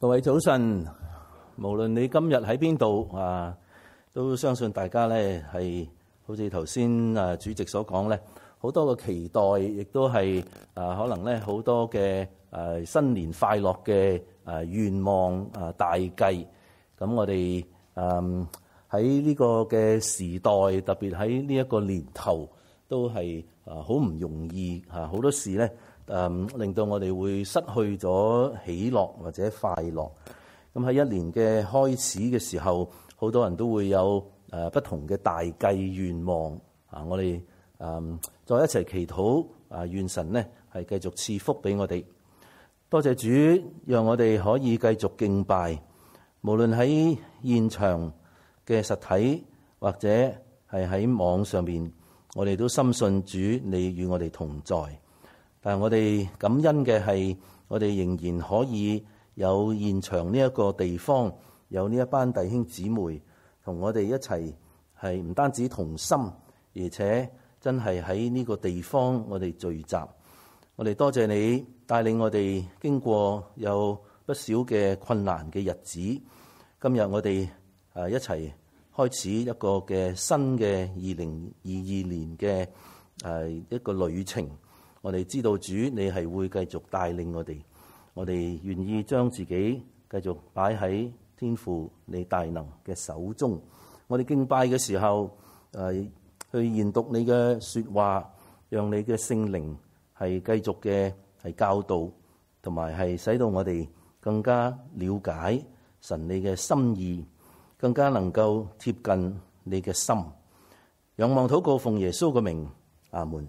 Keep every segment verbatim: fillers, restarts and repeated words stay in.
各位早晨，無論你今日喺邊度啊，都相信大家咧係好似頭先啊主席所講咧，好多嘅期待，亦都係啊可能咧好多嘅誒新年快樂嘅誒願望啊大計。咁我哋誒喺呢個嘅時代，特別喺呢一個年頭，都係啊好唔容易嚇，好多事咧。誒令到我哋會失去咗喜樂或者快樂。咁喺一年嘅開始嘅時候，好多人都會有誒不同嘅大計願望啊！我哋誒再一齊祈禱啊，願神呢係繼續賜福俾我哋。多謝主，讓我哋可以繼續敬拜，無論喺現場嘅實體或者係喺網上面，我哋都深信主你與我哋同在。但係我哋感恩嘅係，我哋仍然可以有現場呢一個地方，有呢一班弟兄姊妹同我哋一齊，係唔單止同心，而且真係喺呢個地方我哋聚集。我哋多謝你帶領我哋經過有不少嘅困難嘅日子。今日我哋誒一齊開始一個嘅新嘅二零二二年嘅誒一個旅程。我哋知道主你係會繼續帶領我哋，我哋願意將自己繼續擺喺天父你大能嘅手中。我哋敬拜嘅時候，誒去研讀你嘅說話，讓你嘅聖靈係繼續嘅係教導，同埋係使到我哋更加了解神你嘅心意，更加能夠貼近你嘅心。仰望禱告，奉耶穌嘅名，阿門。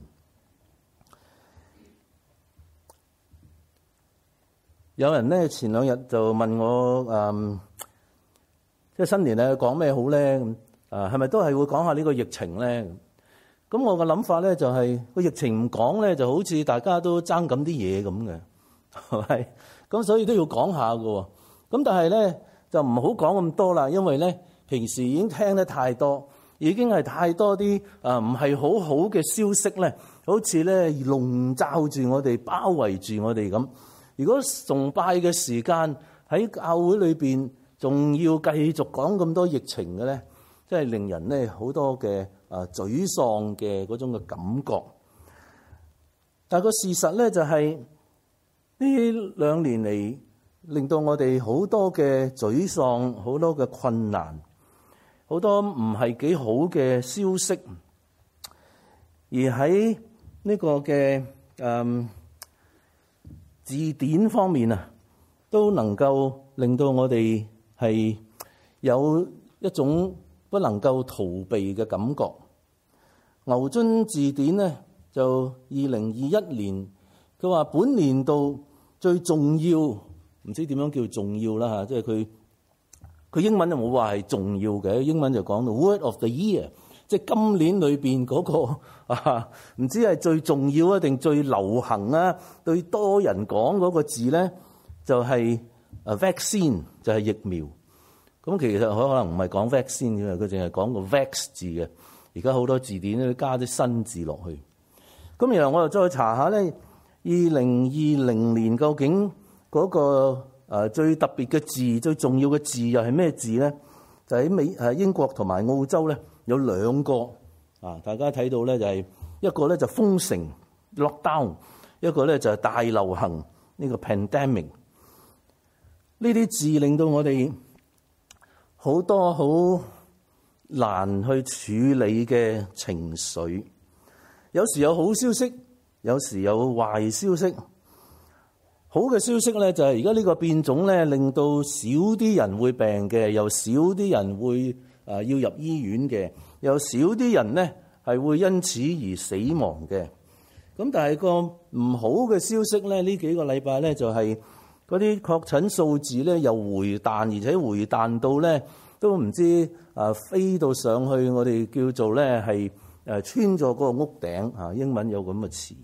有人咧前兩日就問我，誒，即係新年咧講咩好咧？誒，係咪都係會講下呢個疫情咧？咁我嘅諗法咧就係個疫情唔講咧，就好似大家都爭緊啲嘢咁嘅，係咪？咁所以都要講下㗎。咁但係咧就唔好講咁多啦，因為咧平時已經聽得太多，已經係太多啲誒唔係好好嘅消息咧，好似咧籠罩住我哋，包圍住我哋咁。如果崇拜嘅時間喺教會裏邊仲要繼續講咁多疫情嘅咧，真係令人咧好多嘅啊沮喪嘅嗰種嘅感覺。但係個事實咧就係呢兩年嚟令到我哋好多嘅沮喪，好多嘅困難，好多唔係幾好嘅消息，而喺呢個嘅誒字典方面啊，都能夠令到我哋係有一種不能夠逃避嘅感覺。牛津字典咧就二零二一年，佢話本年度最重要，唔知點樣叫重要啦嚇，即係佢佢英文就冇話係重要嘅，英文就講到 Word of the Year。即係今年裏邊嗰個啊，唔知係最重要啊定最流行啊，對多人講嗰個字咧，就係誒 vaccine，就係疫苗。咁其實佢可能唔係講 vaccine 嘅，佢淨係講個 vax 字嘅。而家好多字典都加啲新字落去。咁然後我又再查下咧，二零二零年究竟嗰個誒最特別嘅字、最重要嘅字又係咩字咧？就喺美誒英國同埋澳洲咧。有兩個啊，大家睇到咧就係一個咧就封城 lockdown， 一個咧就係大流行呢個 pandemic。呢啲字令到我哋好多好難去處理嘅情緒。有時有好消息，有時有壞消息。好嘅消息咧就係而家呢個變種咧令到少啲人會病嘅，又少啲人會啊！要入醫院嘅，有少啲人咧係會因此而死亡嘅。咁但係個唔好嘅消息咧，呢幾個禮拜咧就係嗰啲確診數字咧又回彈，而且回彈到咧都唔知啊飛到上去，我哋叫做咧係誒穿咗嗰個屋頂啊，英文有咁嘅詞。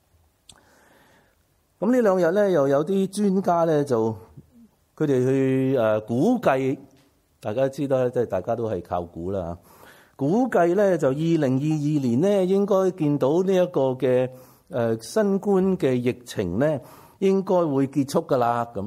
咁呢兩日咧又有啲專家咧就佢哋去誒估計。大家知道即係大家都係靠估啦。估計咧就二零二二年咧應該見到呢一個嘅誒新冠嘅疫情咧應該會結束噶啦。咁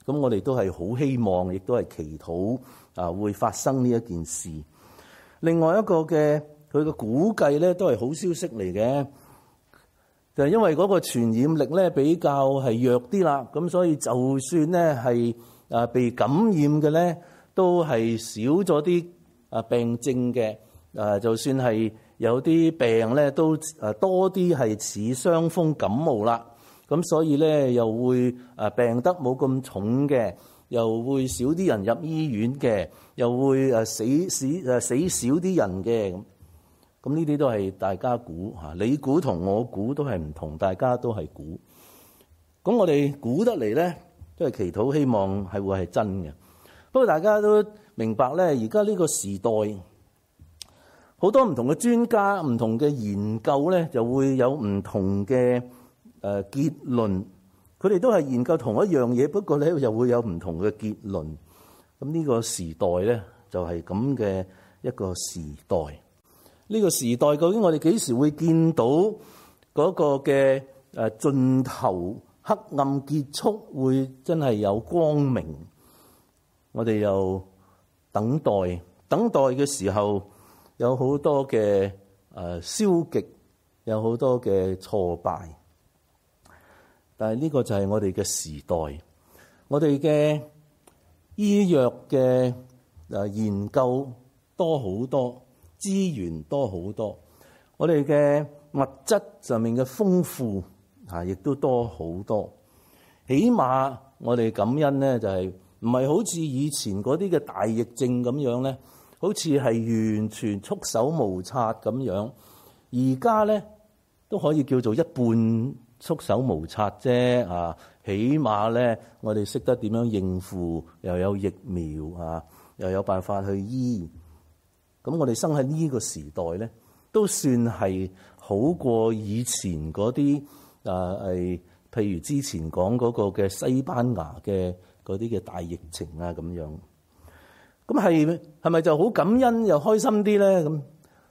咁我哋都係好希望，亦都係祈禱啊會發生呢一件事。另外一個嘅佢嘅估計咧，都係好消息嚟嘅，就係因為嗰個傳染力咧比較係弱啲啦，咁所以就算咧係啊被感染嘅咧，都係少咗啲啊病症嘅，啊就算係有啲病咧都啊多啲係似傷風感冒啦，咁所以咧又會啊病得冇咁重嘅，又會少啲人入醫院嘅，又會誒死死誒死少啲人嘅咁。咁呢啲都係大家估嚇，你估同我估都係唔同，大家都係估。咁我哋估得嚟咧，都係祈禱，希望係會係真嘅。不過大家都明白咧，而家呢個時代好多唔同嘅專家、唔同嘅研究咧，就會有唔同嘅誒結論。佢哋都係研究同一樣嘢，不過咧又會有唔同嘅結論。咁呢個時代咧，就係咁嘅一個時代。呢個時代究竟我哋幾時會見到嗰個嘅誒盡頭，黑暗結束，會真係有光明？我哋又等待，等待嘅時候有好多嘅誒消極，有好多嘅挫敗。但係呢個就係我哋嘅時代，我哋嘅醫藥嘅誒研究多好多。資源多好多，我哋嘅物質上面嘅豐富啊，亦都多好多。起碼我哋感恩咧，就係唔係好似以前嗰啲嘅大疫症咁樣咧，好似係完全束手無策咁樣。而家咧都可以叫做一半束手無策啫啊！起碼咧，我哋識得點樣應付，又有疫苗啊，又有辦法去醫。咁我哋生喺呢個時代咧，都算係好過以前嗰啲啊，係譬如之前講嗰個嘅西班牙嘅嗰啲嘅大疫情啊咁樣。咁係係咪就好感恩又開心啲咧？咁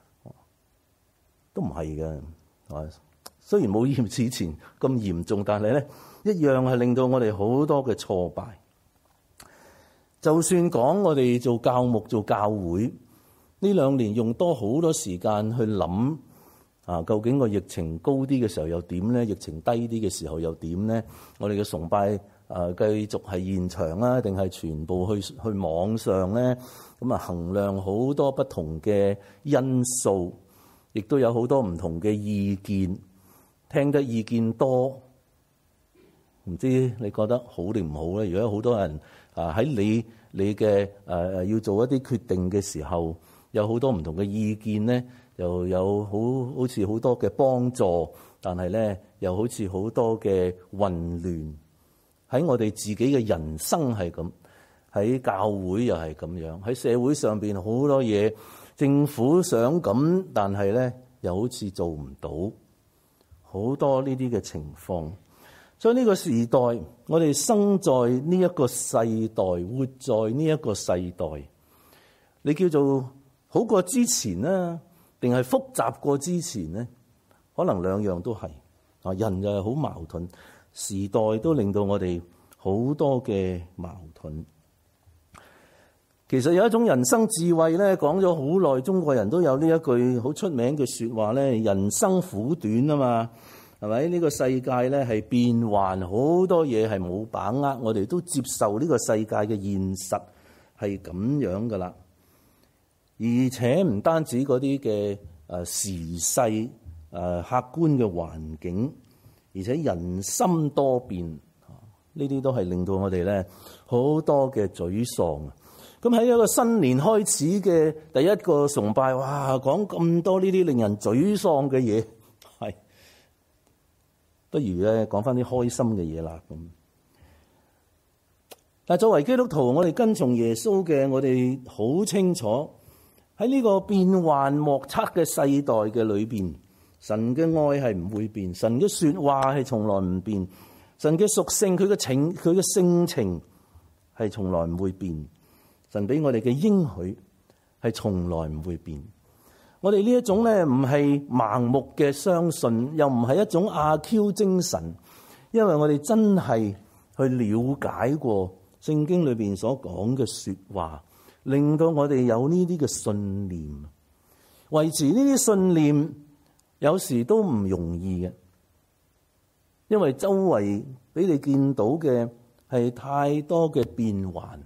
都唔係嘅，啊，雖然冇以前咁嚴重，但係咧一樣係令到我哋好多嘅挫敗。就算講我哋做教牧做教會。呢兩年用多好多時間去諗啊，究竟個疫情高啲嘅時候又點咧？疫情低啲嘅時候又點咧？我哋嘅崇拜啊，繼續係現場啊，定係全部去去網上咧？咁啊，衡量好多不同嘅因素，亦都有好多唔同嘅意見。聽得意見多，唔知你覺得好定唔好咧？如果好多人啊喺你你嘅誒要做一啲決定嘅時候，有好多唔同嘅意見咧，又有好好似好多嘅幫助，但係咧又好似好多嘅混亂。喺我哋自己嘅人生係咁，喺教會又係咁樣，喺社會上邊好多嘢，政府想咁，但係咧又好似做唔到，好多呢啲嘅情況。所以呢個時代，我哋生在呢一個世代，活在呢一個世代，你叫做好過之前呢，定係複雜過之前呢？可能兩樣都係啊。人就係好矛盾，時代都令到我哋好多嘅矛盾。其實有一種人生智慧咧，講咗好耐，中國人都有呢一句好出名嘅說話咧：人生苦短啊嘛，係咪？呢個世界咧係變幻，好多嘢係冇把握，我哋都接受呢個世界嘅現實係咁樣噶啦。而且唔單止嗰啲嘅誒時勢誒客觀嘅環境，而且人心多變，呢啲都係令到我哋咧好多嘅沮喪。咁喺一個新年開始嘅第一個崇拜，哇！講咁多呢啲令人沮喪嘅嘢，係不如咧講翻啲開心嘅嘢啦咁。但係作為基督徒，我哋跟從耶穌嘅，我哋好清楚。喺呢個變幻莫測嘅世代嘅裏邊，神嘅愛係唔會變，神嘅說話係從來唔變，神嘅屬性佢嘅情佢嘅性情係從來唔會變，神俾我哋嘅應許係從來唔會變。我哋呢一種咧唔係盲目嘅相信，又唔係一種阿 Q 精神，因為我哋真係去了解過聖經裏邊所講嘅說話，令到我哋有呢啲嘅信念。維持呢啲信念有時都唔容易嘅，因為周圍俾你見到嘅係太多嘅變幻。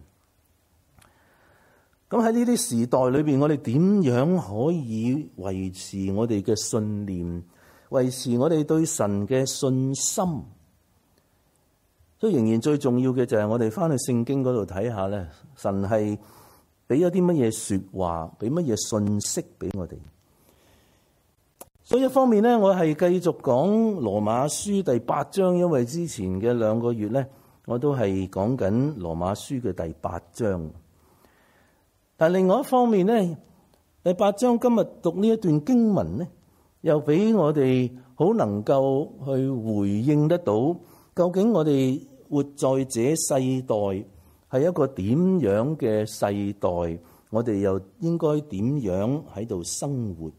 咁喺呢啲時代裏邊，我哋點樣可以維持我哋嘅信念，維持我哋對神嘅信心？所以仍然最重要嘅就係我哋翻去聖經嗰度睇下咧，神係俾咗啲乜嘢說話，俾乜嘢信息俾我哋。所以一方面咧，我係繼續講羅馬書第八章，因為之前嘅兩個月咧，我都係講緊羅馬書嘅第八章。但另外一方面咧，第八章今日讀呢一段經文咧，又俾我哋好能夠去回應得到，究竟我哋活在這世代係一個點樣嘅世代，我哋又應該點樣喺度生活？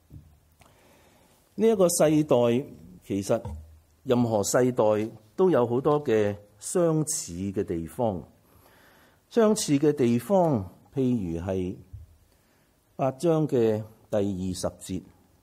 呢一個世代，其實任何世代都有好多嘅相似嘅地方。相似嘅地方，譬如係八章嘅第二十節，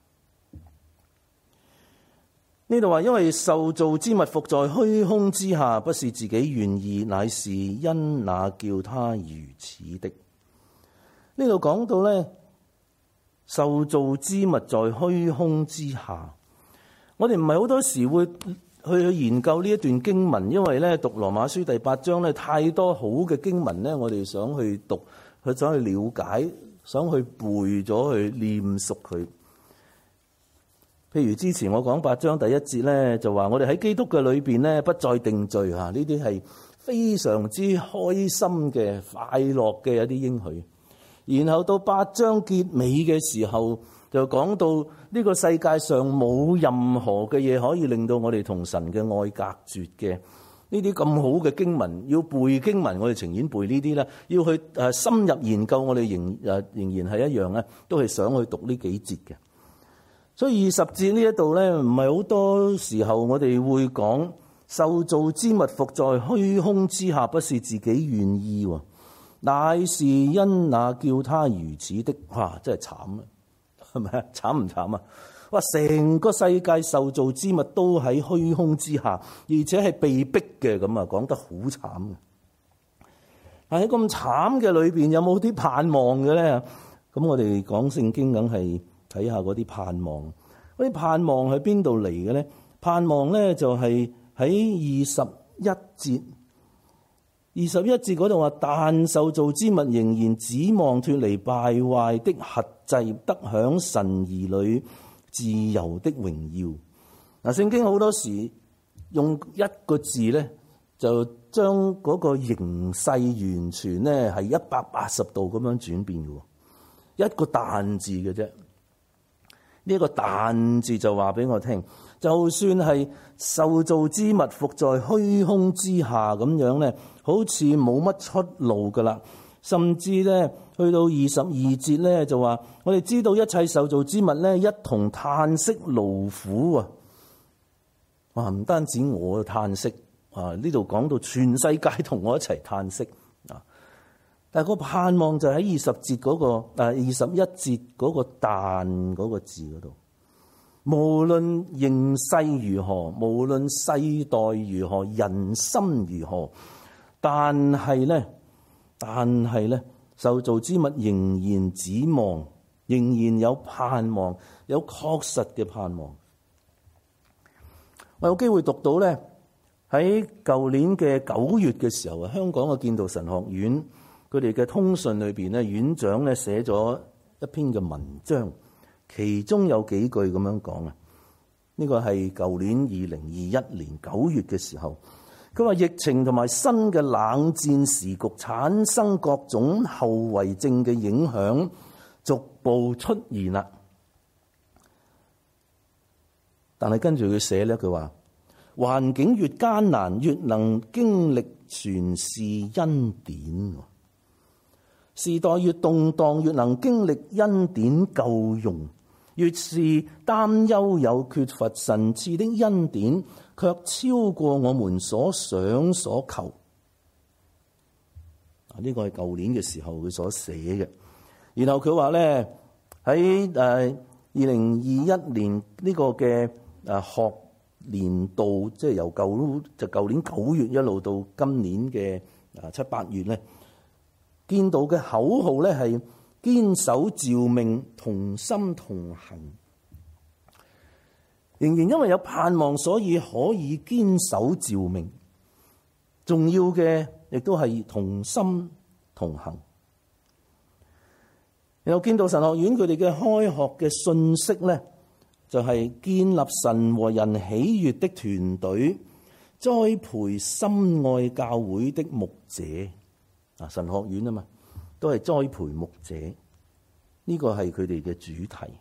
呢度話：因為受造之物伏在虛空之下，不是自己願意，乃是因那叫他如此的。呢度講到咧，受造之物在虛空之下，我哋唔係好多時會去研究呢一段經文，因為咧讀羅馬書第八章咧太多好嘅經文咧，我哋想去讀，去想去了解，想去背咗去念熟佢。譬如之前我講八章第一節咧，就話我哋喺基督嘅裏邊咧不再定罪吓，呢啲係非常之開心嘅、快樂嘅一啲應許。然後到八章結尾嘅時候，就講到呢個世界上冇任何嘅嘢可以令到我哋同神嘅愛隔絕嘅。呢啲咁好嘅經文，要背經文，我哋情願背呢啲啦。要去誒深入研究，我哋仍誒仍然係一樣咧，都係想去讀呢幾節嘅。所以二十節呢一度咧，唔係好多時候我哋會講受造之物伏在虛空之下，不是自己願意，乃是因那叫他如此的。哇！真係慘啊，係咪啊？慘唔慘啊？哇！成個世界受造之物都喺虛空之下，而且係被逼嘅，咁啊，講得好慘嘅。但喺咁慘嘅裏邊，有冇啲盼望嘅咧？咁我哋講聖經，梗係睇下嗰啲盼望。嗰啲盼望喺邊度嚟嘅咧？盼望咧就係喺二十一節。二十一節嗰度話，但受造之物仍然指望脫離敗壞的轄制，得享神兒女自由的榮耀。嗱，聖經好多時用一個字咧，就將嗰個形勢完全咧係一百八十度咁樣轉變嘅。一個但字嘅啫，呢一個但字就話俾我聽，就算係受造之物伏在虛空之下咁樣咧，好似冇乜出路噶啦。甚至咧去到二十二節咧就話，我哋知道一切受造之物咧一同嘆息勞苦啊！哇，唔單止我嘆息啊，呢度講到全世界同我一齊嘆息啊！但係個盼望就喺二十節嗰個誒二十一節嗰個但嗰個字嗰度。無論形勢如何，無論世代如何，人心如何，但係咧，但係咧，受造之物仍然指望，仍然有盼望，有確實嘅盼望。我有機會讀到咧，喺舊年嘅九月嘅時候啊，香港嘅建道神學院佢哋嘅通訊裏邊咧，院長咧寫咗一篇嘅文章。其中有幾句咁樣講啊，呢個係舊年二零二一年九月嘅時候，佢話疫情同埋新嘅冷戰時局產生各種後遺症嘅影響逐步出現啦。但係跟住佢寫咧，佢話環境越艱難，越能經歷全是恩典。時代越動盪，越能經歷恩典夠用。越是擔憂有缺乏，神賜的恩典卻超過我們所想所求。 呢個係舊年嘅時候佢所寫嘅。然後佢話咧喺誒二零二一年呢個嘅誒學年度，即係由舊就舊年九月一路到今年嘅誒七八月咧，見到嘅口號咧係堅守召命，同心同行。仍然因為有盼望，所以可以堅守召命。重要嘅亦都係同心同行。然後見到神學院佢哋嘅開學嘅信息咧，就係、是、建立神和人喜悅的團隊，栽培深愛教會的牧者。啊，神學院啊嘛，都係栽培牧者，呢、這個係佢哋嘅主題。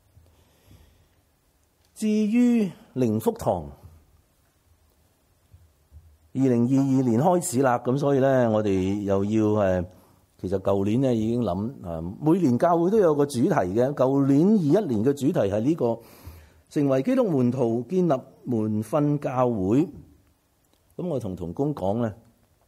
至於靈福堂，二零二二年開始啦，咁所以咧，我哋又要誒，其實舊年咧已經諗誒，每年教會都有個主題嘅。舊年二一年嘅主題係呢個成為基督門徒，建立門訓教會。咁我同同工講咧，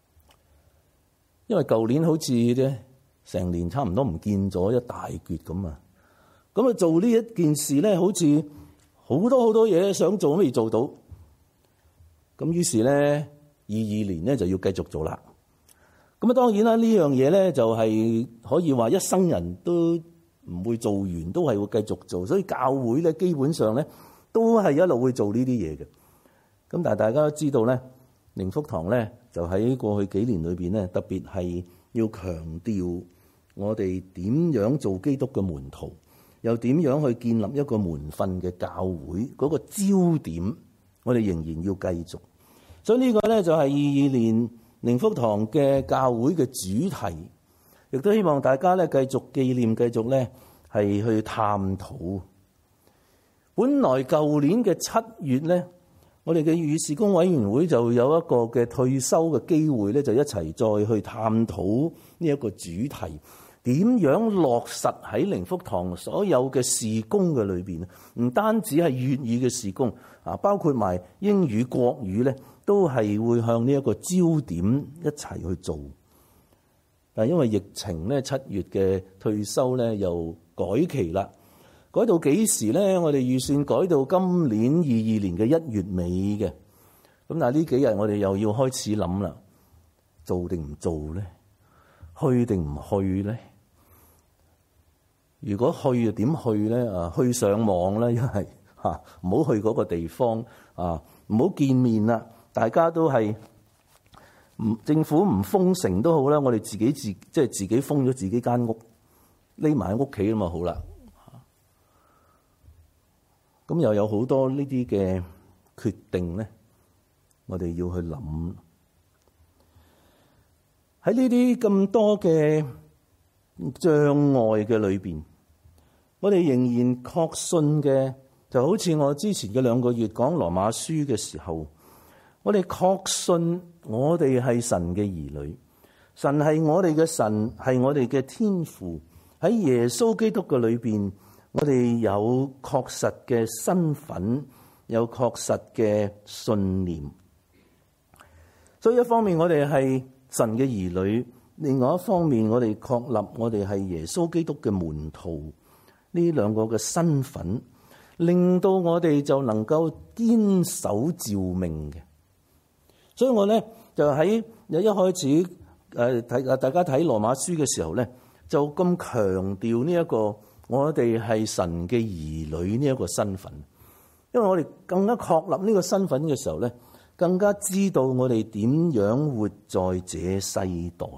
因為舊年好似咧成年差唔多唔見咗一大橛咁啊，咁啊做呢一件事咧，好似好多好多嘢想做都未做到。咁於是咧。二二年咧就要繼續做啦。咁啊，當然啦，呢樣嘢咧就係可以話一生人都唔會做完，都係會繼續做。所以教會咧基本上咧都係一路會做呢啲嘢嘅。咁但係大家都知道咧，靈福堂咧就喺過去幾年裏邊咧，特別係要強調我哋點樣做基督嘅門徒，又點樣去建立一個門訓嘅教會嗰個焦點，我哋仍然要繼續。所以呢個咧就係二二年靈福堂嘅教會嘅主題，亦都希望大家咧繼續紀念，繼續咧係去探討。本來舊年嘅七月咧，我哋嘅與事工委員會就有一個嘅退休嘅機會咧，就一齊再去探討呢一個主題，點樣落實喺靈福堂所有嘅事工嘅裏邊，唔單止係粵語嘅事工啊，包括埋英語、國語咧。都係會向呢一個焦點一齊去做，但係因為疫情咧，七月嘅退休咧又改期啦，改到幾時咧？我哋預算改到今年二二年嘅一月尾嘅。咁但係呢幾日我哋又要開始諗啦，做定唔做咧？去定唔去咧？如果去又點去咧？啊，去上網咧，因為嚇唔好去嗰個地方啊，唔好見面啦。大家都係唔政府唔封城都好啦，我哋自己自即係自己封咗自己間屋，匿埋喺屋企吖嘛，好啦。咁又有好多呢啲嘅決定咧，我哋要去諗。喺呢啲咁多嘅障礙嘅裏邊，我哋仍然確信嘅，就好似我之前嘅兩個月講羅馬書嘅時候。我哋確信我哋係神嘅兒女，神係我哋嘅神，係我哋嘅天父。喺耶穌基督嘅裏邊，我哋有確實嘅身份，有確實嘅信念。所以一方面我哋係神嘅兒女，另外一方面我哋確立我哋係耶穌基督嘅門徒。呢兩個嘅身份，令到我哋就能夠堅守召命嘅。所以我咧就喺有一開始誒睇大家睇羅馬書嘅時候咧，就咁強調呢一個我哋係神嘅兒女呢一個身份，因為我哋更加確立呢個身份嘅時候咧，更加知道我哋點樣活在這世代。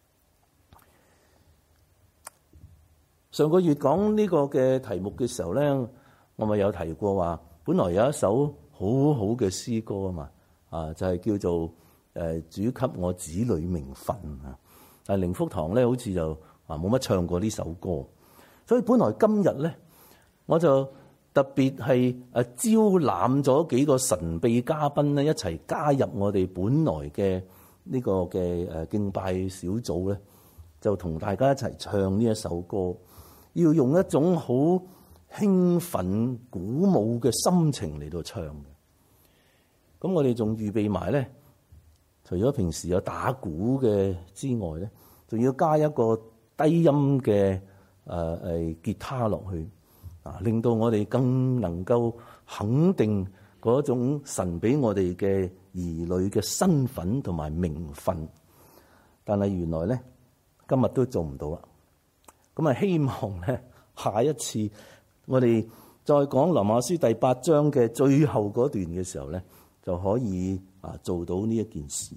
上個月講呢個嘅題目嘅時候咧，我咪有提過話，本來有一首好好嘅詩歌啊嘛。啊，就係、是、叫做誒主給我子女名分啊！但係靈福堂咧，好似就啊冇乜唱過呢首歌，所以本來今日咧，我就特別係誒招攬咗幾個神秘嘉賓咧，一齊加入我哋本來嘅呢個嘅誒敬拜小組咧，就同大家一齊唱呢一首歌，要用一種好興奮鼓舞嘅心情嚟到唱嘅。咁我哋仲預備埋咧，除咗平時有打鼓嘅之外咧， 仲要加一個低音嘅誒誒吉他落去啊，令到我哋更能夠肯定嗰種神俾我哋嘅兒女嘅身份同埋名分。但係原來咧今日都做唔到啦。咁啊，希望咧下一次我哋再講羅馬書第八章嘅最後嗰段嘅時候咧，就可以啊做到呢一件事。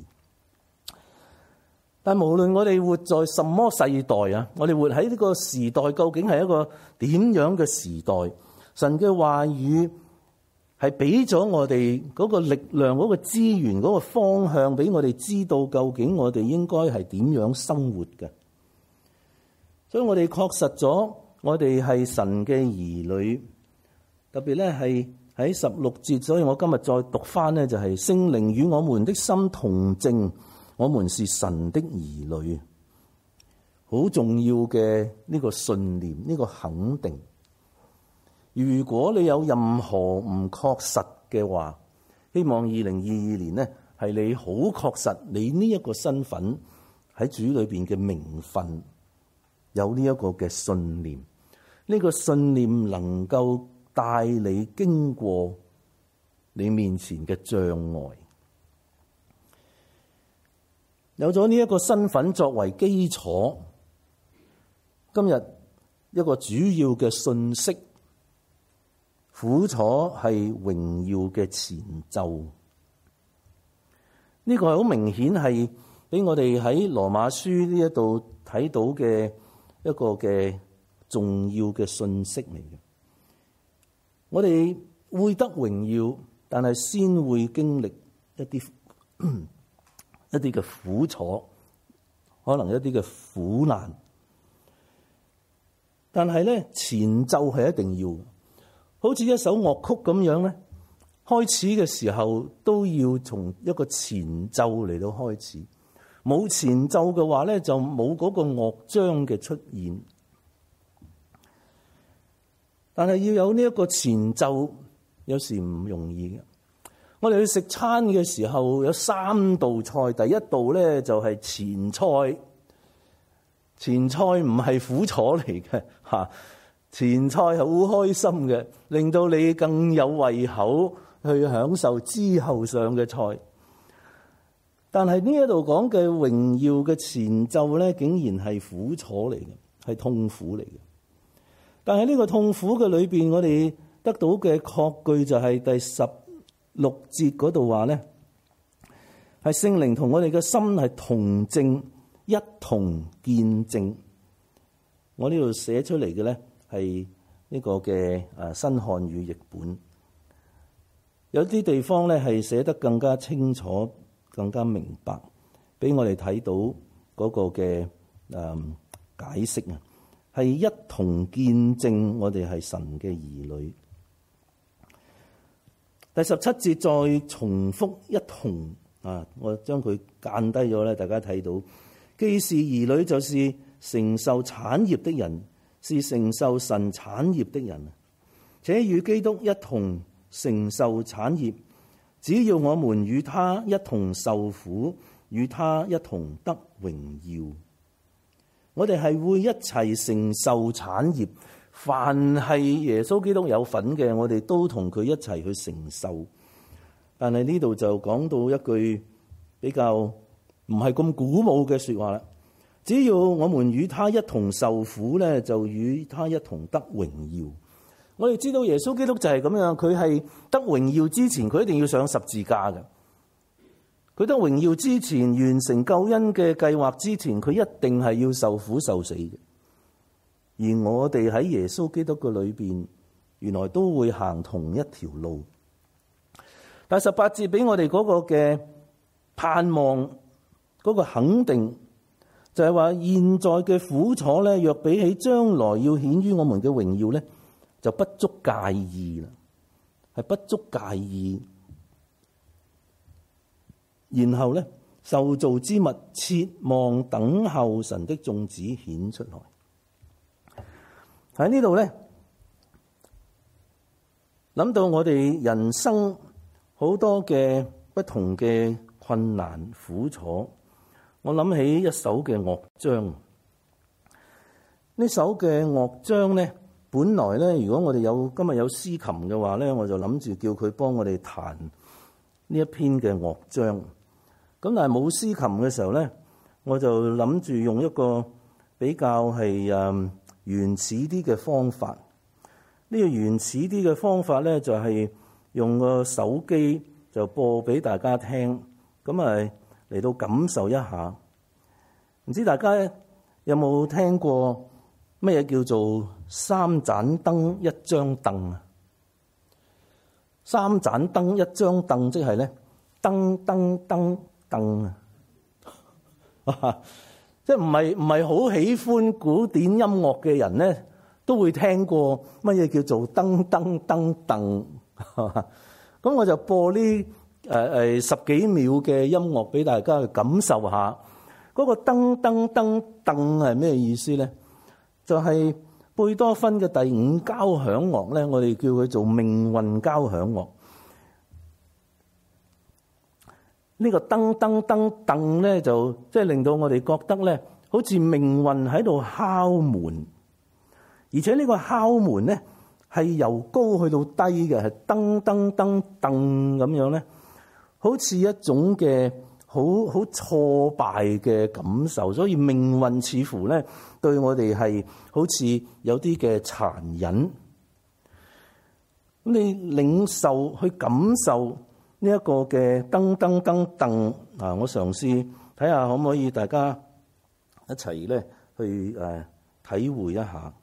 但無論我哋活在什麼世代啊，我哋活喺呢個時代究竟係一個點樣嘅時代？神嘅話語係俾咗我哋嗰個力量、嗰個資源、嗰個方向，俾我哋知道究竟我哋應該係點樣生活嘅。所以我哋確實咗，我哋係神嘅兒女。特別咧係喺十六節，所以我今日再讀翻呢，就係聖靈與我們的心同證，我們是神的兒女。好重要嘅呢個信念，呢個肯定。如果你有任何唔確實嘅話，希望二零二二年呢係你好確實你呢一個身份喺主裏邊嘅名分，有呢一個嘅信念，呢個信念能夠帶你經過你面前嘅障礙。有咗呢一個身份作為基礎，今日一個主要嘅信息，苦楚係榮耀嘅前奏。呢個係好明顯係俾我哋喺羅馬書呢一度睇到嘅一個嘅重要嘅信息嚟嘅。我哋會得榮耀，但係先會經歷一啲一啲嘅苦楚，可能一啲嘅苦難。但係咧，前奏係一定要，好似一首樂曲咁樣咧，開始嘅時候都要從一個前奏嚟到開始。冇前奏嘅話咧，就冇嗰個樂章嘅出現。但係要有呢一個前奏，有時唔容易嘅。我哋去食餐嘅時候，有三道菜，第一道咧就係前菜。前菜唔係苦楚嚟嘅吓，前菜係好開心嘅，令到你更有胃口去享受之後上嘅菜。但係呢一度講嘅榮耀嘅前奏咧，竟然係苦楚嚟嘅，係痛苦嚟嘅。但係呢個痛苦嘅裏邊，我哋得到嘅確據就係第十六節嗰度話咧，係聖靈同我哋嘅心係同證，一同見證。我呢度寫出嚟嘅咧係呢個嘅誒新漢語譯本，有啲地方咧係寫得更加清楚、更加明白，俾我哋睇到嗰個嘅誒解釋啊。係一同見證我哋係神嘅兒女。第十七節再重複一同啊，我將佢間低咗咧，大家睇到，既是兒女，就是承受產業的人，是承受神產業的人，且與基督一同承受產業。只要我們與他一同受苦，與他一同得榮耀。我哋係會一齊承受產業，凡係耶穌基督有份嘅，我哋都同佢一齊去承受。但係呢度就講到一句比較唔係咁鼓舞嘅說話啦。只要我們與他一同受苦咧，就與他一同得榮耀。我哋知道耶穌基督就係咁樣，佢係得榮耀之前，佢一定要上十字架嘅。佢得榮耀之前，完成救恩嘅計劃之前，佢一定係要受苦受死嘅。而我哋喺耶穌基督嘅裏邊，原來都會行同一條路。但十八節俾我哋嗰個嘅盼望，嗰個肯定，就係話現在嘅苦楚咧，若比起將來要顯於我們嘅榮耀咧，就不足介意啦，係不足介意。然後咧，受造之物切望等候神的眾子顯出來。喺呢度咧，諗到我哋人生好多嘅不同嘅困難苦楚， 我諗起一首嘅樂章。呢首嘅樂章咧，本來咧，如果我哋有今日有司琴嘅話咧，我就諗住叫佢幫我哋彈呢一篇嘅樂章。咁但係冇司琴嘅時候咧，我就諗住用一個比較係誒原始啲嘅方法。呢個原始啲嘅方法咧，就係用個手機就播俾大家聽，咁啊嚟到感受一下。唔知大家有冇聽過乜嘢叫做三盞燈一張凳啊？三盞燈一張凳，即係咧燈燈燈凳啊！即係唔係唔係好喜歡古典音樂嘅人咧，都會聽過乜嘢叫做燈燈燈凳。咁我就播呢誒誒十幾秒嘅音樂俾大家去感受下嗰個燈燈燈凳係咩意思咧？就係貝多芬嘅第五交響樂咧，我哋叫佢做命運交響樂。呢個燈燈燈凳咧，就即係令到我哋覺得咧，好似命運喺度敲門，而且呢個敲門咧係由高去到低嘅，係燈燈燈凳咁樣咧，好似一種嘅好好挫敗嘅感受。所以命運似乎咧對我哋係好似有啲嘅殘忍。咁你領受去感受呢一個嘅燈燈燈凳啊！我嘗試睇下可唔可以大家一齊咧去誒體會一下。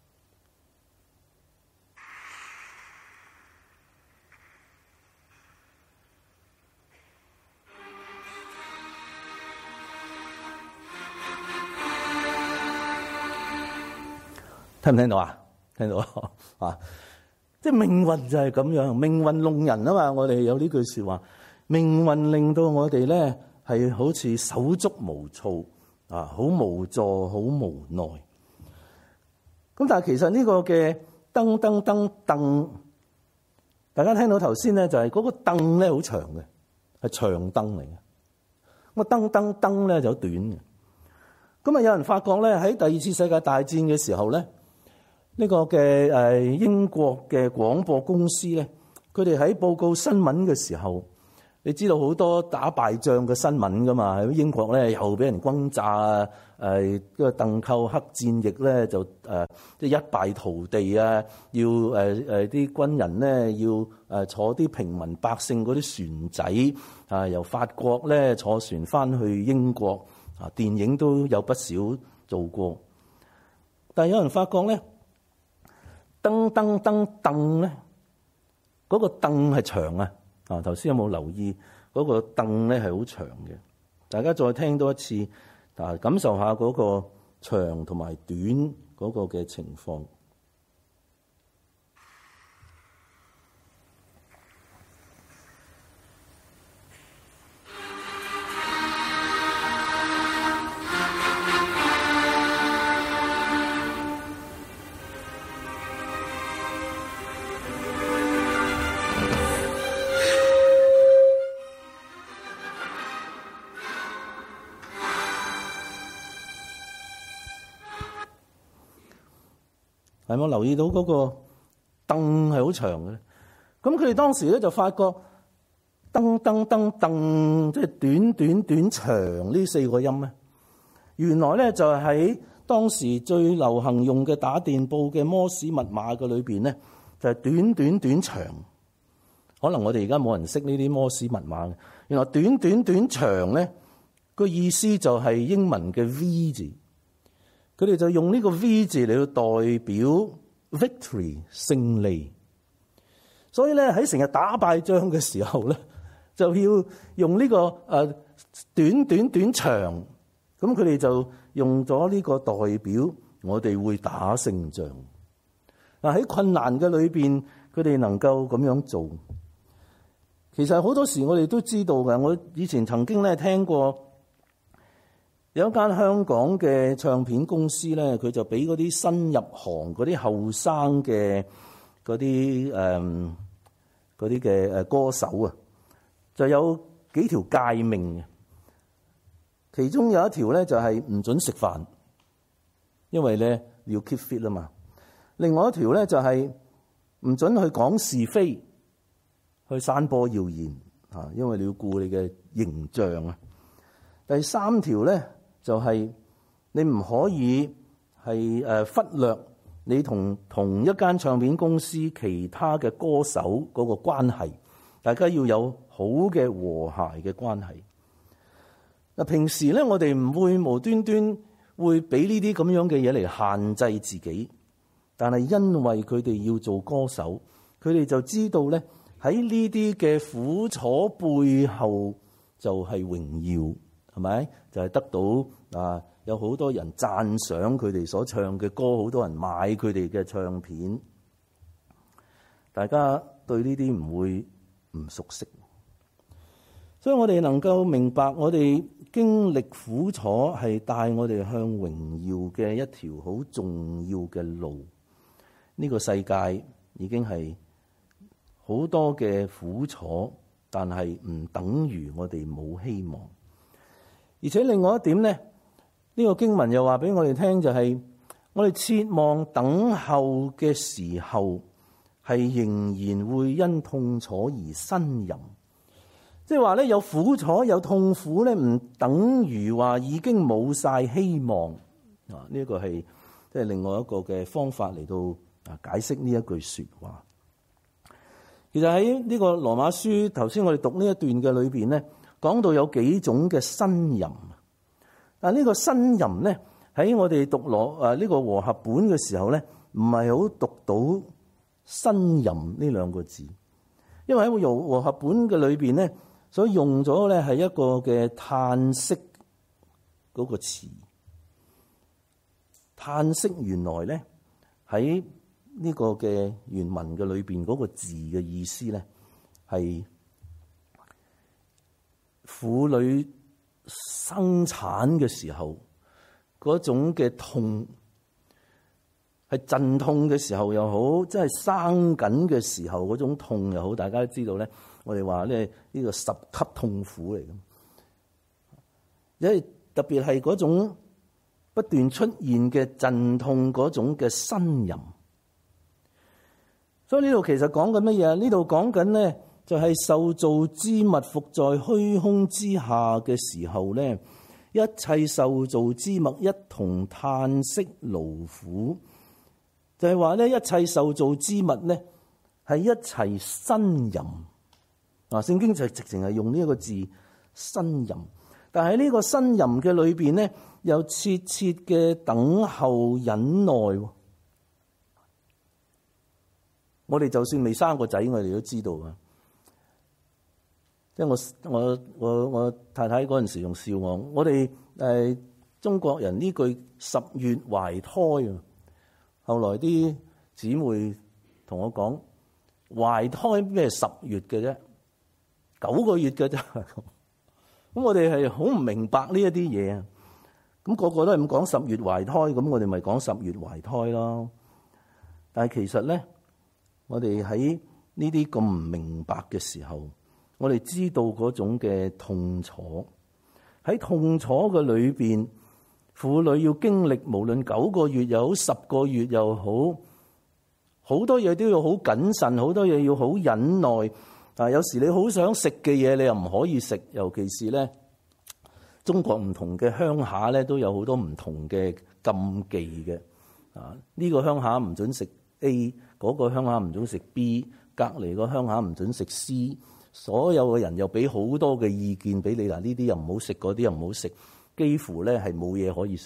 聽唔聽到啊？聽到啊！即係命運就係咁樣，命運弄人啊嘛！我哋有呢句說話，命運令到我哋咧係好似手足無措啊，好無助，好無奈。咁但係其實呢個嘅燈燈燈凳，大家聽到頭先咧就係嗰個凳咧好長嘅，係長凳嚟嘅。咁啊燈燈燈咧就短嘅。咁啊有人發覺咧喺第二次世界大戰嘅時候咧。呢個嘅誒英國嘅廣播公司咧，佢哋喺報告新聞嘅時候，你知道好多打敗仗嘅新聞噶嘛？喺英國咧又俾人轟炸啊！誒，呢個鄧寇克戰役咧就誒即係一敗塗地啊！要誒誒啲軍人咧要誒坐啲平民百姓嗰啲船仔啊，由法國咧坐船翻去英國啊！電影都有不少做過，但係有人發覺咧。燈燈燈凳咧，嗰個凳係長啊！啊，頭先有冇留意嗰個凳咧係好長嘅？大家再聽多一次，啊，感受下嗰個長同埋短嗰個嘅情況。係冇留意到嗰個凳係好長嘅？咁佢哋當時咧就發覺燈燈燈凳，即係短短短長呢四個音咧，原來咧就係喺當時最流行用嘅打電報嘅摩斯密碼嘅裏邊咧，就係短短短長。可能我哋而家冇人識呢啲摩斯密碼嘅。原來短短短長咧個意思就係英文嘅 V 字。佢哋就用呢個 V 字嚟到代表 victory 勝利，所以咧喺成日打敗仗嘅時候咧，就要用呢個誒短短短長，咁佢哋就用咗呢個代表我哋會打勝仗。嗱喺困難嘅裏邊，佢哋能夠咁樣做。其實好多時我哋都知道嘅，我以前曾經咧聽過。有一間香港嘅唱片公司咧，佢就俾嗰啲新入行嗰啲後生嘅嗰啲誒嗰啲嘅誒歌手啊，就有幾條誡命嘅。 其中有一條咧就係唔准食飯，因為咧要 keep fit 啊嘛。另外一條咧就係唔准去講是非，去散播謠言啊，因為你要顧你嘅形象啊。第三條咧就係你唔可以係誒忽略你同同一間唱片公司其他嘅歌手嗰個關係，大家要有好嘅和諧嘅關係。嗱，平時咧我哋唔會無端端會俾呢啲咁樣嘅嘢嚟限制自己，但係因為佢哋要做歌手，佢哋就知道咧喺呢啲嘅苦楚背後就係榮耀，係咪？就係得到啊有好多人讚賞佢哋所唱嘅歌，好多人買佢哋嘅唱片，大家對呢啲唔會唔熟悉，所以我哋能夠明白，我哋經歷苦楚係帶我哋向榮耀嘅一條好重要嘅路。呢個世界已經係好多嘅苦楚，但係唔等於我哋冇希望。而且另外一點咧，呢個經文又話俾我哋聽，就係我哋切望等候嘅時候，係仍然會因痛楚而呻吟。即係話咧，有苦楚有痛苦咧，唔等於話已經冇晒希望啊！呢個係即係另外一個嘅方法嚟到啊解釋呢一句說話。其實喺呢個羅馬書頭先我哋讀呢一段嘅裏邊咧，講到有幾種嘅呻吟。但係呢個呻吟咧，喺我哋讀羅誒呢個和合本嘅時候咧，唔係好讀到呻吟呢兩個字，因為喺和和合本嘅裏邊咧，所以用咗咧係一個嘅嘆息嗰個詞。嘆息原來咧喺呢個嘅原文嘅裏邊嗰個字嘅意思咧係婦女生產嘅時候嗰種嘅痛，係陣痛嘅時候又好，即係生緊嘅時候嗰種痛又好，大家都知道咧。我哋話咧呢個十級痛苦嚟嘅，因為特別係嗰種不斷出現嘅陣痛嗰種嘅呻吟。所以呢度其實講緊乜嘢？呢度講緊咧就係受造之物伏在虛空之下嘅時候咧，一切受造之物一同嘆息勞苦，就係話咧一切受造之物咧係一齊呻吟。嗱，聖經就直情係用呢一個字呻吟，但係呢個呻吟嘅裏邊咧，有切切嘅等候忍耐。我哋就算未生個仔，我哋都知道啊。即係我我我我太太嗰陣時仲笑我，我哋誒中國人呢句十月懷胎啊。後來啲姊妹同我講，懷胎咩十月嘅啫？九個月嘅啫，咁我哋係好唔明白呢一啲嘢啊！咁個個都係咁講十月懷胎，咁我哋咪講十月懷胎咯。但係其實咧，我哋喺呢啲咁唔明白嘅時候，我哋知道嗰種嘅痛楚，喺痛楚嘅裏邊，婦女要經歷無論九個月又好，十個月又好，好多嘢都要好謹慎，好多嘢要好忍耐。啊！有時你好想食嘅嘢，你又唔可以食，尤其是咧中國唔同嘅鄉下咧，都有好多唔同嘅禁忌嘅。啊，呢個鄉下唔准食 A，嗰個鄉下唔准食 B， 隔離個鄉下唔准食 C。所有嘅人又俾好多嘅意見俾你嗱，呢啲又唔好食，嗰啲又唔好食，幾乎咧係冇嘢可以食。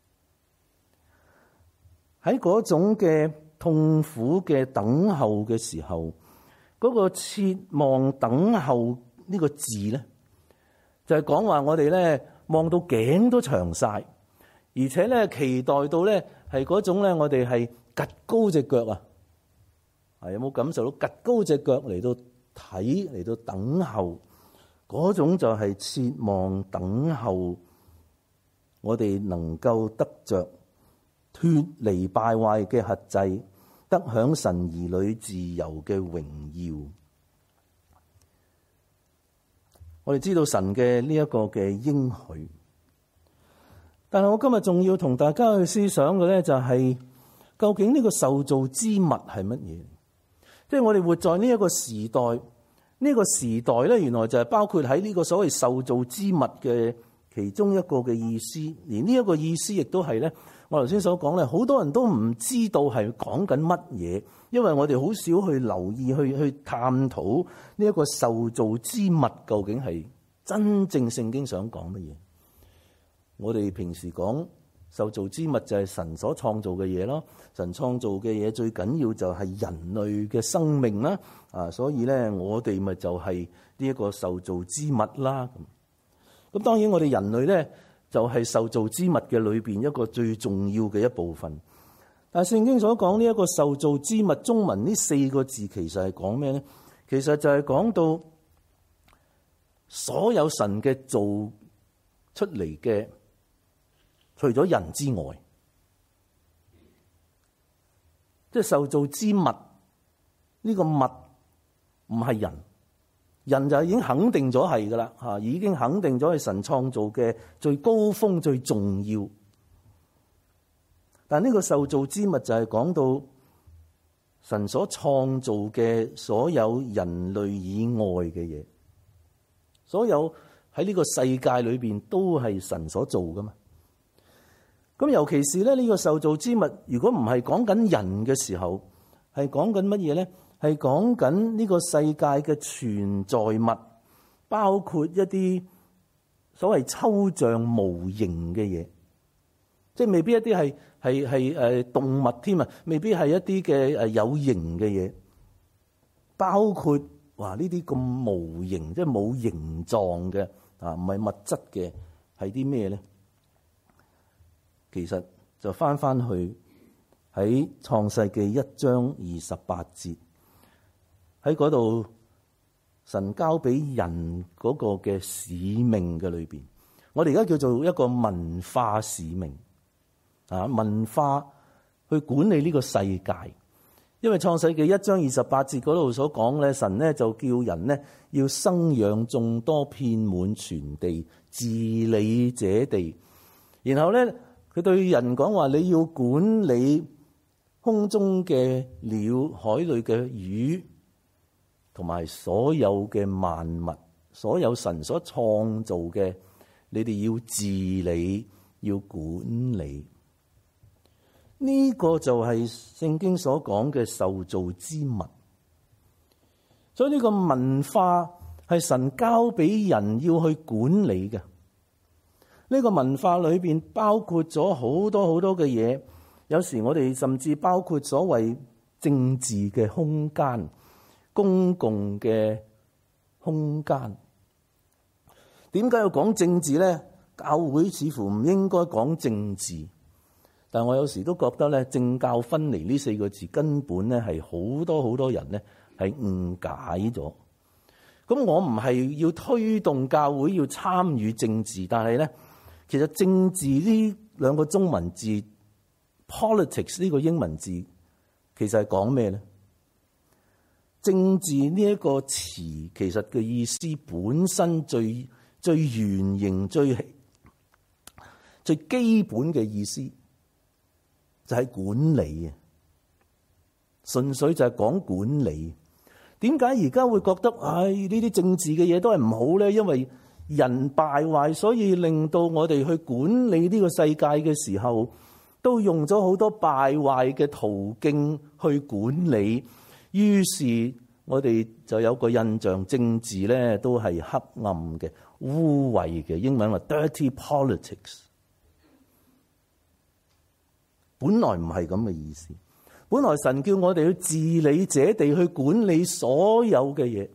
喺嗰種嘅痛苦嘅等候嘅時候，嗰個切望等候呢個字咧，就係講話我哋咧望到頸都長晒，而且咧期待到咧係嗰種咧我哋係趷高隻腳啊，係有冇感受到趷高隻腳嚟到睇嚟到等候嗰種就係切望等候，我哋能夠得着脫離敗壞嘅轄制，得享神兒女自由嘅榮耀。我哋知道神嘅呢一個嘅應許， 但係我今日仲要同大家去思想嘅咧，就係究竟呢個受造之物係乜嘢？即係我哋活在呢一個時代，呢個時代咧，原來就係包括喺呢個所謂受造之物嘅其中一個嘅意思。而呢一個意思亦都係咧，我頭先所講咧，好多人都唔知道係講緊乜嘢，因為我哋好少去留意、去去探討呢一個受造之物究竟係真正聖經想講乜嘢。我哋平時講受造之物就係神所創造嘅嘢咯，神創造嘅嘢最緊要就係人類嘅生命啦，啊，所以咧我哋咪就係呢一個受造之物啦。咁咁當然我哋人類咧就係受造之物嘅裏邊一個最重要嘅一部分。但係聖經所講呢一個受造之物，中文呢四個字其實係講咩咧？其實就係講到所有神嘅造出嚟嘅，除咗人之外，即係受造之物，呢個物唔係人，人就已經肯定咗係噶啦，吓，已經肯定咗係神創造嘅最高峰、最重要。但呢個受造之物就係講到神所創造嘅所有人類以外嘅嘢，所有喺呢個世界裏邊都係神所做噶嘛。咁尤其是咧呢個受造之物，如果唔係講緊人嘅時候，係講緊乜嘢咧？係講緊呢個世界嘅存在物，包括一啲所謂抽象無形嘅嘢，即係未必一啲係係係誒動物添啊，未必係一啲嘅誒有形嘅嘢，包括話呢啲咁無形，即係冇形狀嘅啊，唔係物質嘅，係啲咩咧？其實就翻翻去喺創世記一章二十八節，喺嗰度神交俾人嗰個嘅使命嘅裏邊，我哋而家叫做一個文化使命啊，文化去管理呢個世界。因為創世記一章二十八節嗰度所講咧，神咧就叫人咧要生養眾多，遍滿全地，治理這地，然後咧。佢對人講話，你要管理空中嘅鳥、海裏嘅魚，同埋所有嘅萬物，所有神所創造嘅，你哋要治理，要管理。呢個就係聖經所講嘅受造之物。所以呢個文化係神交俾人要去管理嘅。呢個文化裏邊包括咗好多好多嘅嘢，有時我哋甚至包括所謂政治嘅空間、公共嘅空間。點解要講政治咧？教會似乎唔應該講政治，但我有時都覺得咧，政教分離呢四個字根本咧係好多好多人咧係誤解咗。咁我唔係要推動教會要參與政治，但係咧。其實政治呢兩個中文字 politics 呢個英文字其實係講咩咧？政治呢一個詞其實嘅意思本身最最原型最最基本嘅意思就係管理啊，純粹就係講管理。點解而家會覺得唉呢啲政治嘅嘢都係唔好咧？因為人敗壞，所以令到我哋去管理呢個世界嘅時候，都用咗好多敗壞嘅途徑去管理。於是我哋就有個印象，政治咧都係黑暗嘅、污穢嘅。英文話 dirty politics。本來唔係咁嘅意思。本來神叫我哋去治理這地，去管理所有嘅嘢。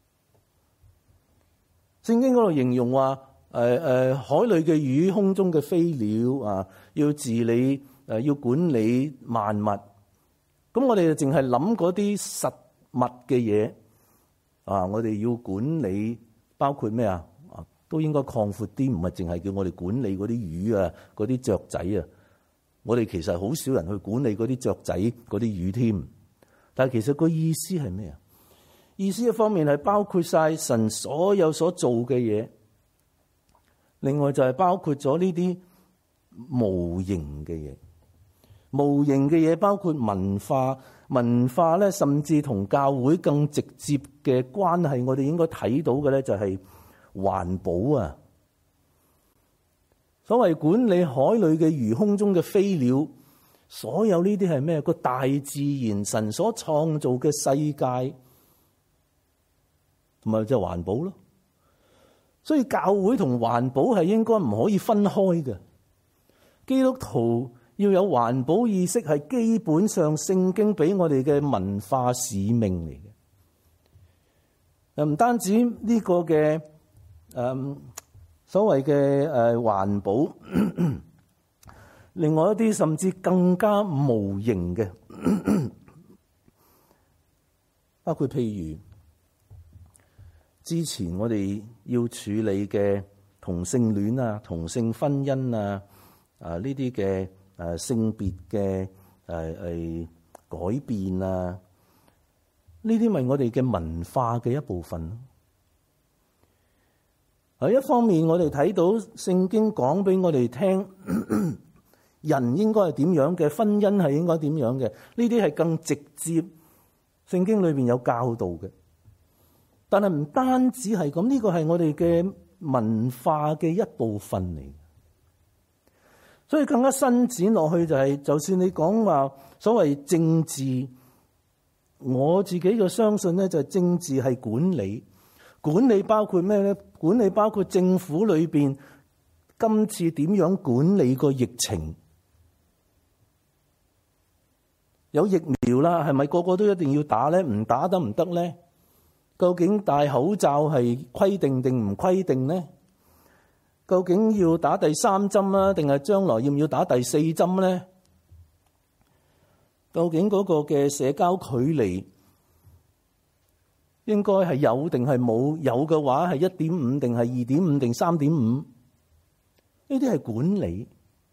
聖經嗰度形容話，誒誒，海裏嘅魚，空中嘅飛鳥啊，要治理誒，要管理萬物。咁我哋就淨係諗嗰啲實物嘅嘢啊，我哋要管理，包括咩啊？啊，都應該擴闊啲，唔係淨係叫我哋管理嗰啲魚啊，嗰啲雀仔啊。我哋其實好少人去管理嗰啲雀仔、嗰啲魚添。但係其實個意思係咩啊？意思一方面係包括晒神所有所做嘅嘢，另外就係包括咗呢啲無形嘅嘢。無形嘅嘢包括文化，文化咧甚至同教會更直接嘅關係，我哋應該睇到嘅咧就係環保啊。所謂管理海裏嘅魚、空中嘅飛鳥，所有呢啲係咩？個大自然神所創造嘅世界，同埋就係環保咯。所以教會同環保係應該唔可以分開嘅。基督徒要有環保意識，係基本上聖經俾我哋嘅文化使命嚟嘅。唔單止呢個嘅誒、嗯、所謂嘅誒環保，咳咳另外一啲甚至更加無形嘅，包括譬如之前我哋要處理嘅同性戀啊、同性婚姻啊、啊呢啲嘅誒性別嘅誒誒改變啊，呢啲咪我哋嘅文化嘅一部分咯。喺一方面，我哋睇到聖經講俾我哋聽，人應該係點樣嘅，婚姻係應該點樣嘅，呢啲係更直接，聖經裏邊有教導嘅。但係唔單止係咁，呢個係我哋嘅文化嘅一部分嚟。所以更加伸展落去就係、是，就算你講話所謂政治，我自己嘅相信咧就係政治係管理，管理包括咩咧？管理包括政府裏邊今次點樣管理個疫情？有疫苗啦，係咪個個都一定要打咧？唔打得唔得咧？究竟戴口罩係規定定唔規定咧？究竟要打第三針啊，定係將來要唔要打第四針咧？究竟嗰個嘅社交距離應該係有定係冇？有嘅話係一點五定係二點五定三點五？呢啲係管理，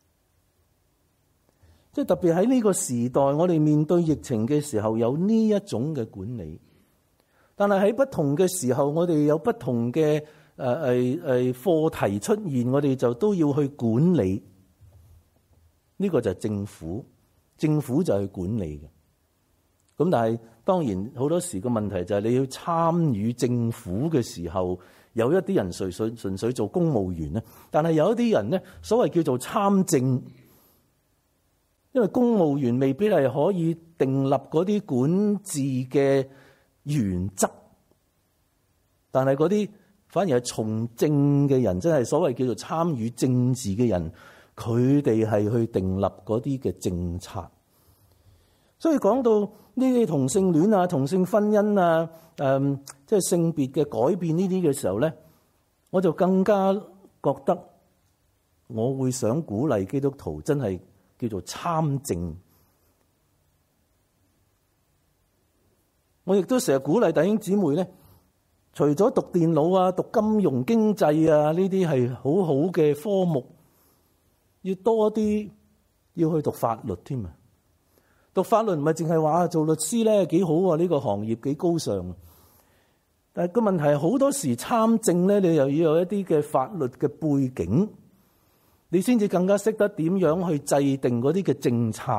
即係特別喺呢個時代，我哋面對疫情嘅時候有呢一種嘅管理。但係喺不同嘅時候，我哋有不同嘅。誒誒誒，課題出現，我哋就都要去管理。呢個就係政府，政府就係管理嘅。咁但係當然好多時個問題就係你要參與政府嘅時候，有一啲人純粹純粹做公務員咧，但係有一啲人咧，所謂叫做參政，因為公務員未必係可以訂立嗰啲管治嘅原則，但係嗰啲。反而係從政嘅人，真係所謂叫做參與政治嘅人，佢哋係去訂立嗰啲嘅政策。所以講到呢啲同性戀啊、同性婚姻啊、誒即係性別嘅改變呢啲嘅時候咧，我就更加覺得我會想鼓勵基督徒真係叫做參政。我亦都成日鼓勵弟兄姊妹咧。除咗讀電腦啊、讀金融經濟啊，呢啲係好好嘅科目，要多啲要去讀法律添啊！讀法律唔係淨係話做律師咧幾好啊，呢個行業幾高尚。但係個問題係好多時參政咧，你又要有一啲嘅法律嘅背景，你先至更加識得點樣去制定嗰啲嘅政策。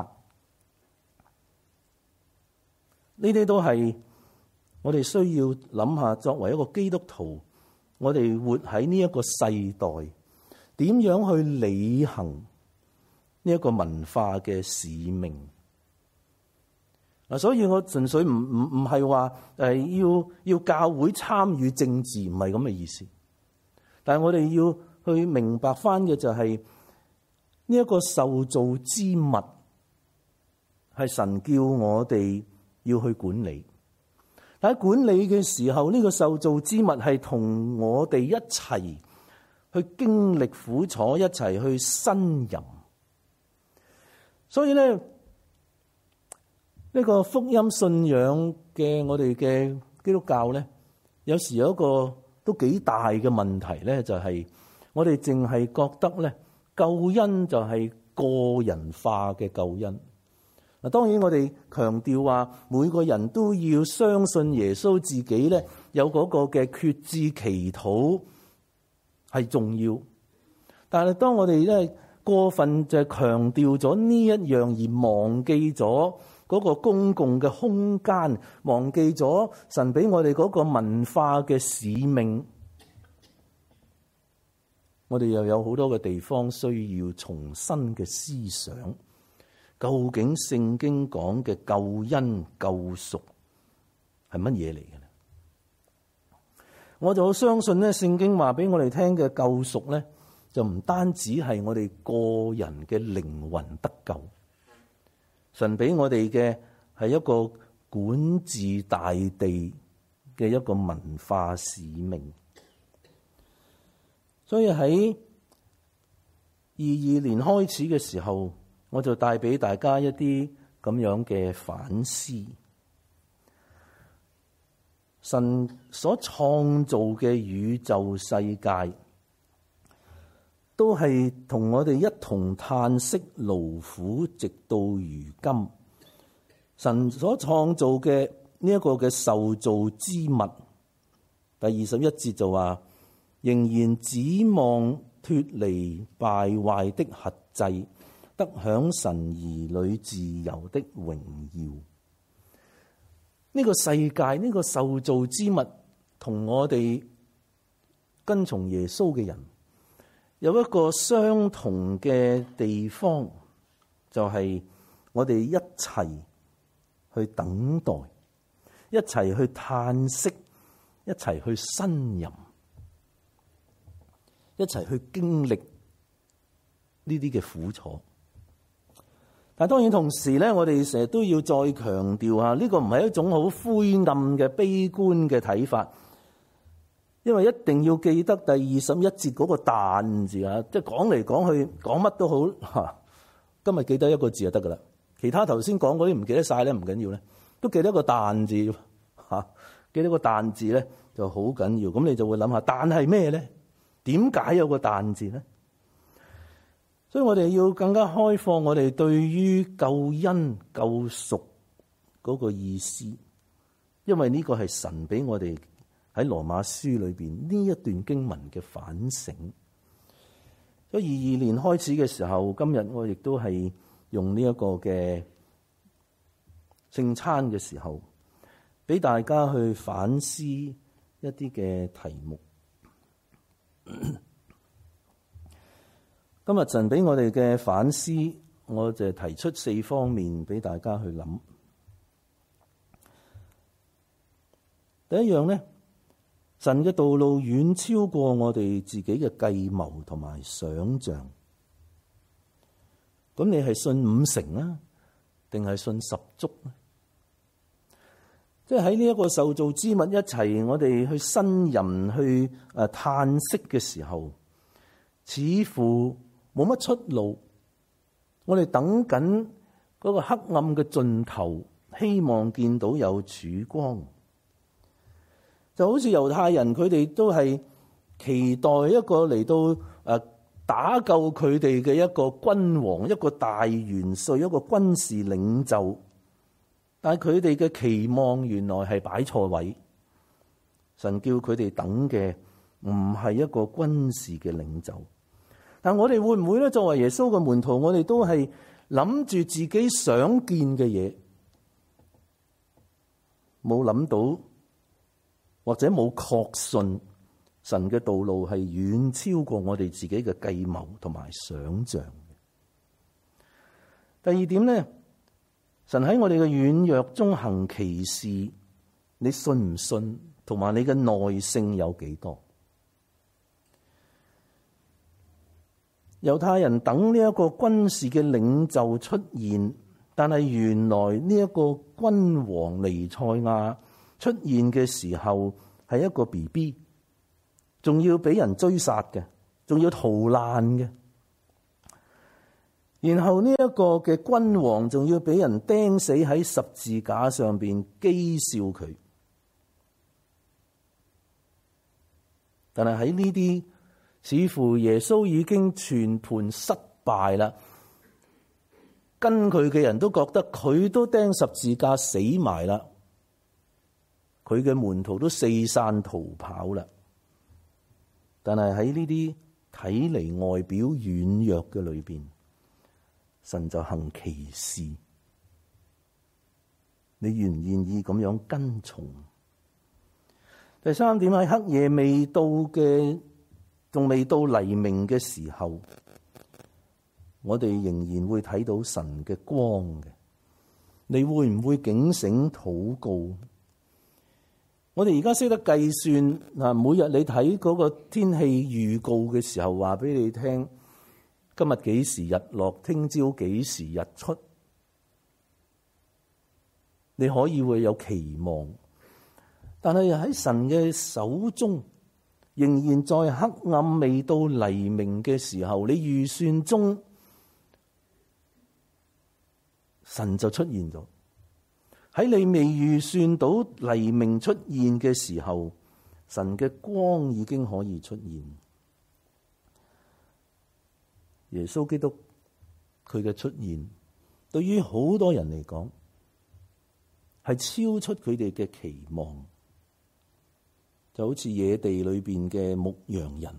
呢啲都係。我哋需要諗下，作為一個基督徒，我哋活喺呢一個世代，點樣去履行呢一個文化嘅使命？嗱，所以我純粹唔唔唔係話誒要要教會參與政治，唔係咁嘅意思。但係我哋要去明白翻嘅就係呢一個受造之物，係神叫我哋要去管理。喺管理嘅時候，呢個受造之物係同我哋一齊去經歷苦楚，一齊去呻吟。所以咧，呢個福音信仰嘅我哋嘅基督教咧，有時有一個都幾大嘅問題咧，就係我哋淨係覺得咧，救恩就係個人化嘅救恩。嗱，當然我哋強調話，每個人都要相信耶穌自己咧，有嗰個嘅決志祈禱係重要。但係當我哋咧過分就係強調咗呢一樣，而忘記咗嗰個公共嘅空間，忘記咗神俾我哋嗰個文化嘅使命。我哋又有好多嘅地方需要重新嘅思想，究竟聖經講嘅救恩救贖係乜嘢嚟嘅咧？我就相信咧，聖經話俾我哋聽嘅救贖咧，就唔單止係我哋個人嘅靈魂得救，神俾我哋嘅係一個管治大地嘅一個文化使命。所以喺二二年開始嘅時候，我就帶俾大家一啲咁樣嘅反思。神所創造嘅宇宙世界，都係同我哋一同嘆息勞苦，直到如今。神所創造嘅呢一個嘅受造之物，第二十一節就話，仍然指望脫離敗壞的轄制，得享神兒女自由的榮耀。呢、這個世界，呢、這個受造之物，同我哋跟從耶穌嘅人有一個相同嘅地方，就係、是、我哋一齊去等待，一齊去嘆息，一齊去呻吟，一齊去經歷呢啲嘅苦楚。但當然同時咧，我哋成日都要再強調下，呢個唔係一種好灰暗嘅悲觀嘅睇法，因為一定要記得第二十一節嗰個但字啊，即係講嚟講去講乜都好吓，今日記得一個字就得噶啦。其他頭先講嗰啲唔記得晒咧，唔緊要咧，都記得一個但字吓，記得個但字咧就好緊要。咁你就會諗下，但係咩咧？點解有個但字咧？所以我哋要更加開放我哋對於救恩救贖嗰個意思，因為呢個係神俾我哋喺羅馬書裏邊呢一段經文嘅反省。所以二二年開始嘅時候，今日我亦都係用呢一個嘅聖餐嘅時候，俾大家去反思一啲嘅題目。今日神俾我哋嘅反思，我就提出四方面俾大家去諗。第一樣呢，神嘅道路遠超過我哋自己嘅計謀同埋想象。咁你係信五成啊，定係信十足呢？即係喺呢一個受造之物一齊，我哋去呻吟、去誒嘆息嘅時候，似乎冇乜出路。我哋等緊嗰個黑暗嘅盡頭，希望見到有曙光。就好似猶太人，佢哋都係期待一個嚟到誒打救佢哋嘅一個君王，一個大元帥，一個軍事領袖。但係佢哋嘅期望原來係擺錯位。神叫佢哋等嘅唔係一個軍事嘅領袖。但我哋會唔會咧？作為耶穌嘅門徒，我哋都係諗住自己想見嘅嘢，冇諗到或者冇確信神嘅道路係遠超過我哋自己嘅計謀同埋想象。第二點咧，神喺我哋嘅軟弱中行奇事，你信唔信？同埋你嘅耐性有幾多？猶太人等呢一個軍事嘅領袖出現，但係原來呢一個君王彌賽亞出現嘅時候係一個 B B， 仲要俾人追殺嘅，仲要逃難嘅。然後呢一個嘅君王仲要俾人釘死喺十字架上邊譏笑佢。但係喺呢啲，似乎耶穌已經全盤失敗啦。跟佢嘅人都覺得佢都釘十字架死埋啦，佢嘅門徒都四散逃跑啦。但係喺呢啲睇嚟外表軟弱嘅裏邊，神就行奇事。你願唔願意咁樣跟從？第三點，喺黑夜未到嘅，仲未到黎明嘅時候，我哋仍然會睇到神嘅光嘅。你會唔會警醒禱告？我哋而家識得計算嗱，每日你睇嗰個天氣預告嘅時候，話俾你聽今日幾時日落，聽朝幾時日出，你可以會有期望。但係喺神嘅手中，仍然在黑暗未到黎明嘅時候，你預算中神就出現咗。喺你未預算到黎明出現嘅時候，神嘅光已經可以出現。耶穌基督佢嘅出現，對於好多人嚟講，係超出佢哋嘅期望。就好似野地裏邊嘅牧羊人，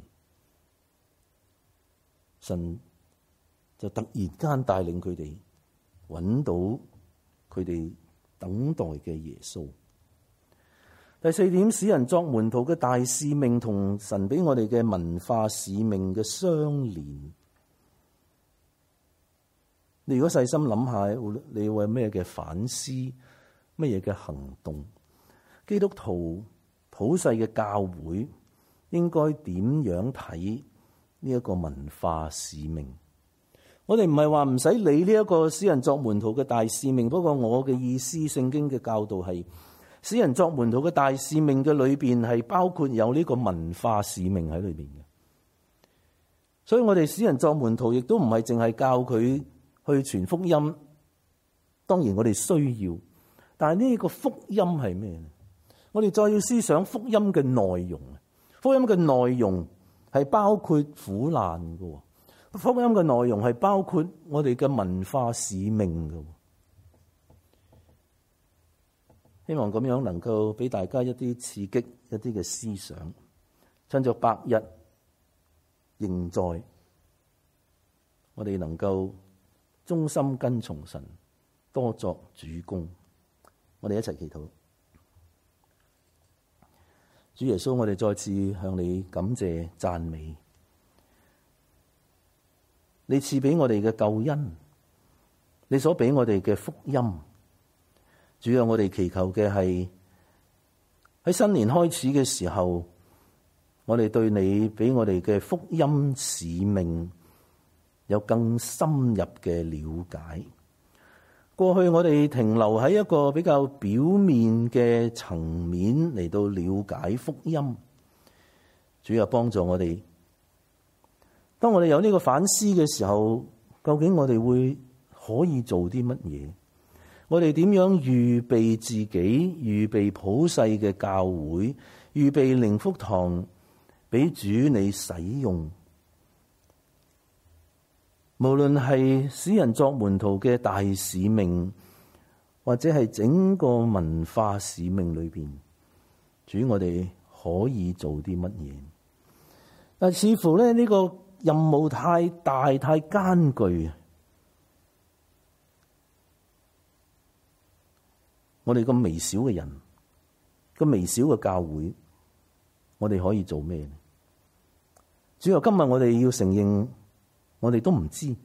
神就突然間帶領佢哋揾到佢哋等待嘅耶穌。第四點，使人作門徒嘅大使命同神俾我哋嘅文化使命嘅相連。你如果細心諗下，你會有咩嘅反思，乜嘢嘅行動？基督徒普世嘅教會應該點樣睇呢一個文化使命？我哋唔係話唔使理呢一個使人作門徒嘅大使命，不過我嘅意思，聖經嘅教導係使人作門徒嘅大使命嘅裏邊係包括有呢個文化使命喺裏邊嘅。所以我哋使人作門徒亦都唔係淨係教佢去傳福音，當然我哋需要，但係呢個福音係咩呢？我哋再要思想福音嘅內容。福音嘅內容係包括苦難嘅。福音嘅內容係包括我哋嘅文化使命嘅。希望咁樣能夠俾大家一啲刺激，一啲嘅思想。趁着白日仍在，我哋能夠忠心跟從神，多作主工。我哋一齊祈禱。主耶穌，我哋再次向你感謝讚美。你賜俾我哋嘅救恩，你所俾我哋嘅福音，主要我哋祈求嘅係喺新年開始嘅時候，我哋對你俾我哋嘅福音使命有更深入嘅了解。過去我哋停留喺一個比較表面嘅層面嚟到了解福音，主要幫助我哋。當我哋有呢個反思嘅時候，究竟我哋會可以做啲乜嘢？我哋點樣預備自己，預備普世嘅教會，預備靈福堂俾主你使用？無論係使人作門徒嘅大使命，或者係整個文化使命裏邊，主我哋可以做啲乜嘢？但似乎咧呢個任務太大太艱巨，我哋咁微小嘅人，咁微小嘅教會，我哋可以做咩呢？主要今日我哋要承認，我哋都唔知，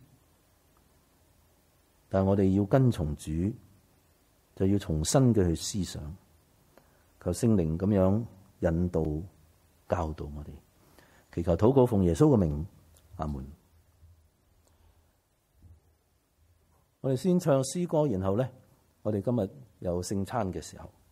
但係我哋要跟從主，就要重新嘅去思想，求聖靈咁樣引導教導我哋，祈求禱告奉耶穌嘅名。阿門。我哋先唱詩歌，然後咧，我哋今日有聖餐嘅時候。